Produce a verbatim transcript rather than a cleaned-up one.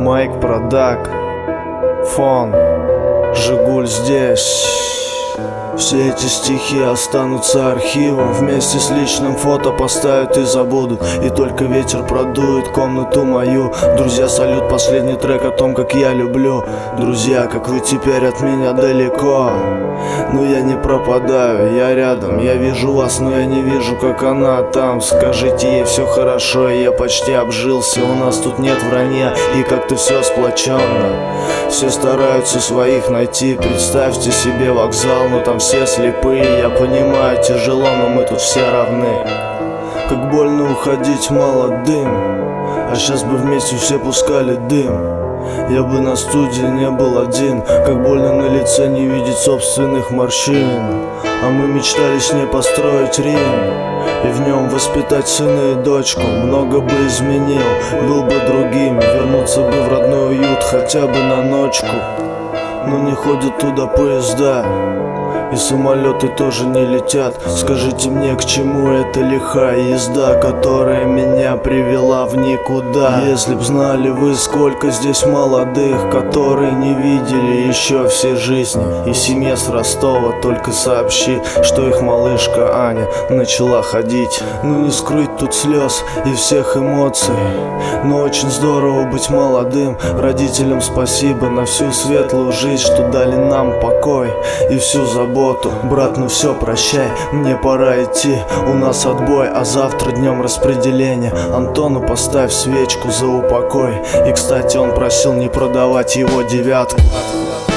Майк Продак, фон, Жигуль здесь. Все эти стихи останутся архивом, вместе с личным фото поставят и забудут. И только ветер продует комнату мою. Друзья, салют, последний трек о том, как я люблю. Друзья, как вы теперь от меня далеко, но я не пропадаю, я рядом. Я вижу вас, но я не вижу, как она там. Скажите ей все хорошо, я почти обжился. У нас тут нет вранья, и как-то все сплоченно. Все стараются своих найти. Представьте себе вокзал, но там все слепые. Я понимаю, тяжело, но мы тут все равны. Как больно уходить молодым, а сейчас бы вместе все пускали дым. Я бы на студии не был один. Как больно на лице не видеть собственных морщин. А мы мечтали с ней построить Рим и в нем воспитать сына и дочку. Много бы изменил, был бы другим. Вернуться бы в родной уют хотя бы на ночку. Но не ходят туда поезда, и самолеты тоже не летят. Скажите мне, к чему эта лихая езда, которая меня привела в никуда? Если б знали вы, сколько здесь молодых, которые не видели еще всей жизни. И семье с Ростова только сообщи, что их малышка Аня начала ходить. Ну не скрыть тут слез и всех эмоций, но очень здорово быть молодым. Родителям спасибо на всю светлую жизнь, что дали нам покой и всю заботу. Брат, ну все, прощай, мне пора идти. У нас отбой, а завтра днем распределения. Антону поставь свечку за упокой. И, кстати, он просил не продавать его девятку.